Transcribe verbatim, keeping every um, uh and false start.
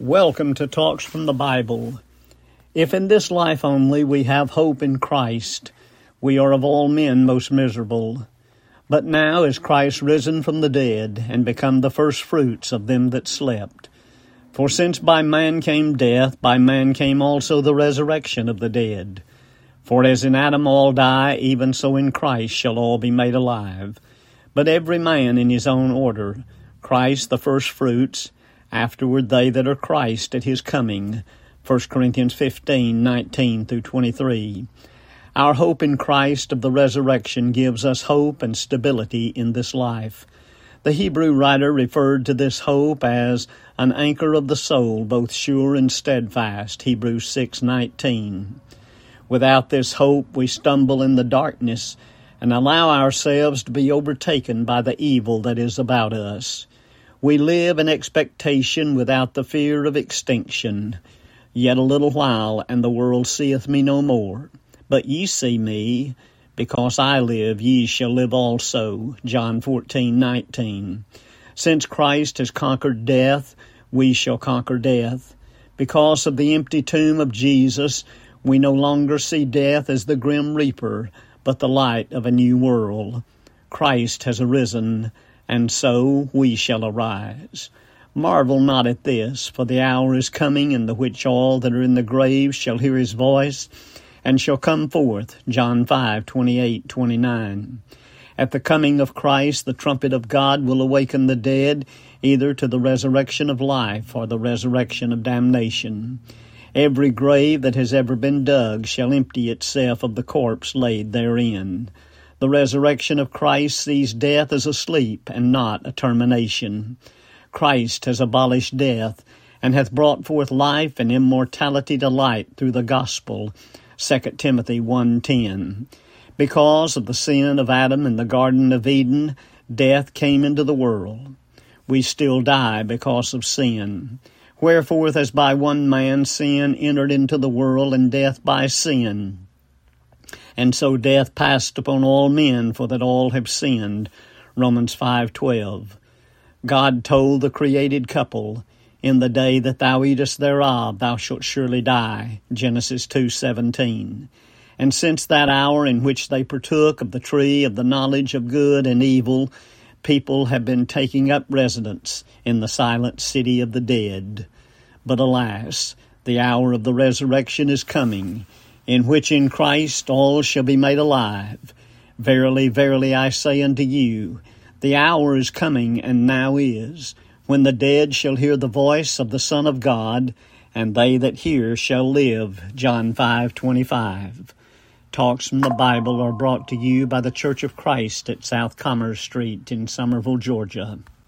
Welcome to Talks from the Bible. If in this life only we have hope in Christ, we are of all men most miserable. But now is Christ risen from the dead, and become the first fruits of them that slept. For since by man came death, by man came also the resurrection of the dead. For as in Adam all die, even so in Christ shall all be made alive. But every man in his own order, Christ the first fruits, afterward they that are Christ at his coming. First Corinthians fifteen, nineteen through twenty-three. Our hope in Christ of the resurrection gives us hope and stability in this life. The Hebrew writer referred to this hope as an anchor of the soul, both sure and steadfast, Hebrews six, nineteen. Without this hope we stumble in the darkness and allow ourselves to be overtaken by the evil that is about us. We live in expectation without the fear of extinction. Yet a little while, and the world seeth me no more. But ye see me, because I live, ye shall live also. John fourteen, nineteen. Since Christ has conquered death, we shall conquer death. Because of the empty tomb of Jesus, we no longer see death as the grim reaper, but the light of a new world. Christ has arisen, and so we shall arise. Marvel not at this, for the hour is coming in the which all that are in the grave shall hear his voice, and shall come forth. John five, twenty-eight, twenty-nine. At the coming of Christ, the trumpet of God will awaken the dead, either to the resurrection of life or the resurrection of damnation. Every grave that has ever been dug shall empty itself of the corpse laid therein. The resurrection of Christ sees death as a sleep and not a termination. Christ has abolished death and hath brought forth life and immortality to light through the gospel. Second Timothy one, ten. Because of the sin of Adam in the Garden of Eden, death came into the world. We still die because of sin. Wherefore, as by one man sin entered into the world, and death by sin, and so death passed upon all men, for that all have sinned. Romans five, twelve. God told the created couple, in the day that thou eatest thereof, thou shalt surely die. Genesis two, seventeen. And since that hour in which they partook of the tree of the knowledge of good and evil, people have been taking up residence in the silent city of the dead. But alas, the hour of the resurrection is coming, in which in Christ all shall be made alive. Verily, verily, I say unto you, the hour is coming, and now is, when the dead shall hear the voice of the Son of God, and they that hear shall live. John five, twenty-five. Talks from the Bible are brought to you by the Church of Christ at South Commerce Street in Summerville, Georgia.